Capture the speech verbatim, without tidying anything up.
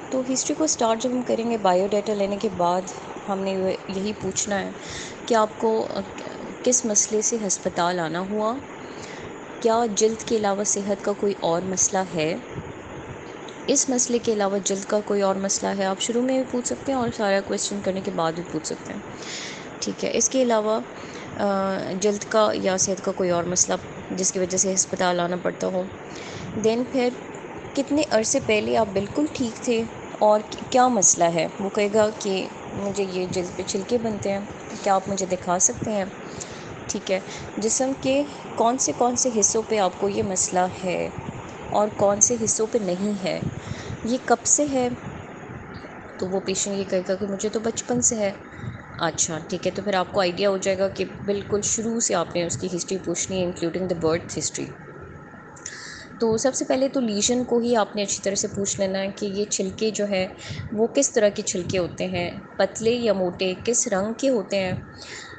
तो हिस्ट्री को स्टार्ट जब हम करेंगे बायोडाटा लेने के बाद हमने यही पूछना है कि आपको किस मसले से हस्पताल आना हुआ, क्या जल्द के अलावा सेहत का कोई और मसला है, इस मसले के अलावा जल्द का कोई और मसला है। आप शुरू में भी पूछ सकते हैं और सारा क्वेश्चन करने के बाद भी पूछ सकते हैं, ठीक है। इसके अलावा जल्द का या सेहत का कोई और मसला जिसकी वजह से अस्पताल आना पड़ता हो। देन फिर कितने अरसे पहले आप बिल्कुल ठीक थे और क्या मसला है। वो कहेगा कि मुझे ये जल्द पे छिलके बनते हैं, क्या आप मुझे दिखा सकते हैं, ठीक है। जिस्म के कौन से कौन से हिस्सों पे आपको ये मसला है और कौन से हिस्सों पे नहीं है, ये कब से है। तो वो पेशेंट ये कहेगा कि मुझे तो बचपन से है। अच्छा, ठीक है, तो फिर आपको आइडिया हो जाएगा कि बिल्कुल शुरू से आपने उसकी हिस्ट्री पूछनी है, इंक्लूडिंग द बर्थ हिस्ट्री। तो सबसे पहले तो लीजन को ही आपने अच्छी तरह से पूछ लेना है कि ये छिलके जो है वो किस तरह के छिलके होते हैं, पतले या मोटे, किस रंग के होते हैं,